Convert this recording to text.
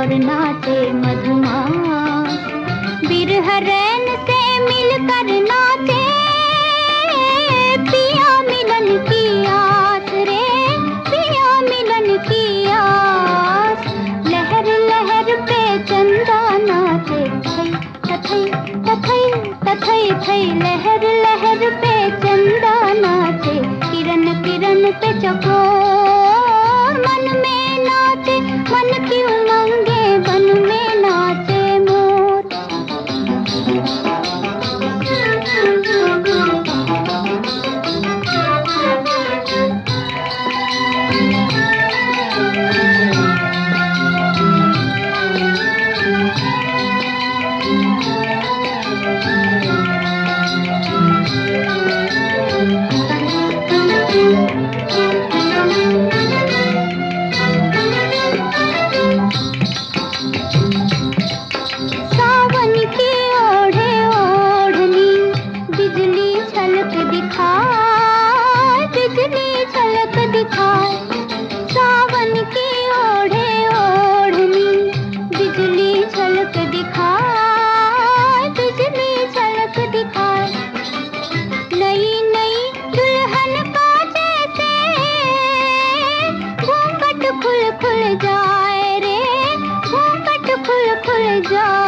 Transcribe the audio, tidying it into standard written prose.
और नाचे मधुमास। बिरह रैन से मिलकर नाचे पिया मिलन की आस रे, पिया मिलन की आस। लहर लहर पे चंदा नाचे थई तथई तथई तथई थई। लहर लहर पे चंदा नाचे, किरण किरण पे चकोर मन में नाचे। मन की उमंगे बन में नाचे मोर। सावन की ओढ़े ओढ़नी बिजली झलक दिखाए, बिजली झलक दिखाए। सावन की ओढ़े ओढ़नी बिजली झलक दिखाए, बिजली झलक दिखाए। नई नई दुल्हन का जैसे घूंघट खुल खुल जाए रे, घूंघट खुल खुल जाए।